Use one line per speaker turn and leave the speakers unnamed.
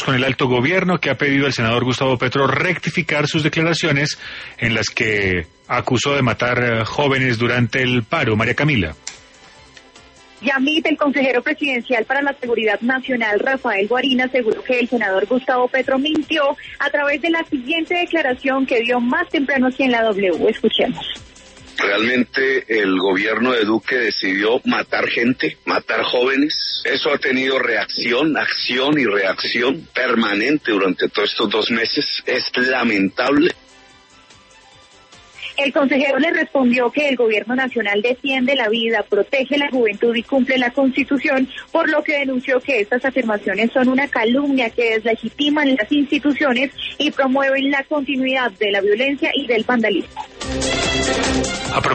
Con el alto gobierno, que ha pedido al senador Gustavo Petro rectificar sus declaraciones en las que acusó de matar jóvenes durante el paro. María Camila.
Yamit, el consejero presidencial para la Seguridad Nacional, Rafael Guarina, aseguró que el senador Gustavo Petro mintió a través de la siguiente declaración que dio más temprano aquí en la W. Escuchemos.
Realmente el gobierno de Duque decidió matar gente, matar jóvenes. Eso ha tenido reacción, acción y reacción permanente durante todos estos 2 meses. Es lamentable.
El consejero le respondió que el gobierno nacional defiende la vida, protege la juventud y cumple la Constitución, por lo que denunció que estas afirmaciones son una calumnia que deslegitiman las instituciones y promueven la continuidad de la violencia y del vandalismo.